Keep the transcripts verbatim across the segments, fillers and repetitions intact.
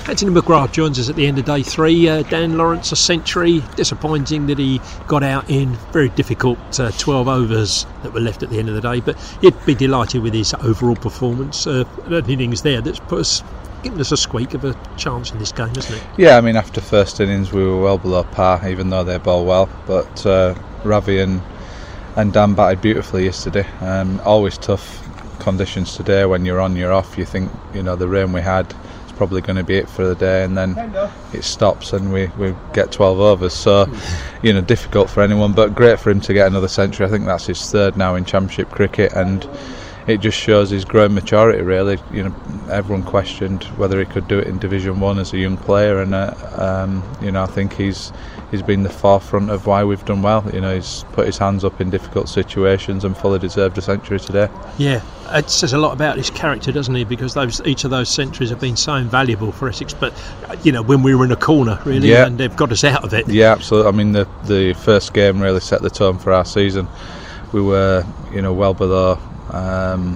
Anthony McGrath joins us at the end of day three. Uh, Dan Lawrence, a century. Disappointing that he got out in very difficult uh, twelve overs that were left at the end of the day, but he'd be delighted with his overall performance. Uh, an innings there that's put us, given us a squeak of a chance in this game, hasn't it? Yeah, I mean, after first innings we were well below par, even though they bowled well. But uh, Ravi and and Dan batted beautifully yesterday. Um, always tough conditions today. When you're on, you're off. You think, you know, the rain we had is probably going to be it for the day, and then it stops and we, we get twelve overs. So, you know, difficult for anyone, but great for him to get another century. I think that's his third now in Championship cricket, and it just shows his growing maturity, really. You know, everyone questioned whether he could do it in Division One as a young player, and uh, um, you know, I think he's he's been the forefront of why we've done well. You know, he's put his hands up in difficult situations and fully deserved a century today. Yeah, it says a lot about his character, doesn't he? Because those each of those centuries have been so invaluable for Essex. But you know, when we were in a corner, really, yeah. and they've got us out of it. Yeah, absolutely. I mean, the the first game really set the tone for our season. We were, you know, well below. Um,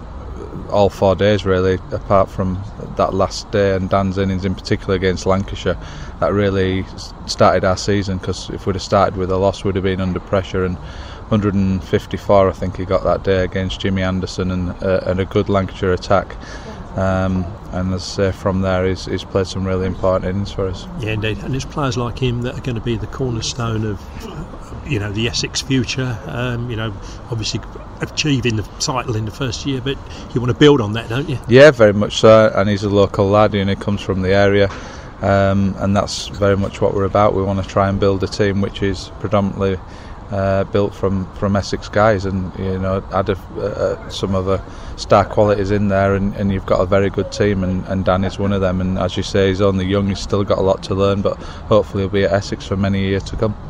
all four days really, apart from that last day and Dan's innings in particular against Lancashire, that really started our season, because if we'd have started with a loss we'd have been under pressure. And one hundred fifty-four I think he got that day against Jimmy Anderson, and, uh, and a good Lancashire attack. Um, and as I say, from there he's, he's played some really important innings for us. Yeah, indeed, and it's players like him that are going to be the cornerstone of, you know, the Essex future. Um, you know, obviously achieving the title in the first year, but you want to build on that, don't you? Yeah, very much so. And he's a local lad, and he comes from the area, um, and that's very much what we're about. We want to try and build a team which is predominantly uh, built from, from Essex guys, and you know, add a, uh, some other star qualities in there, and, and you've got a very good team, and, and Dan is one of them. And as you say, he's only young, he's still got a lot to learn, but hopefully he'll be at Essex for many years to come.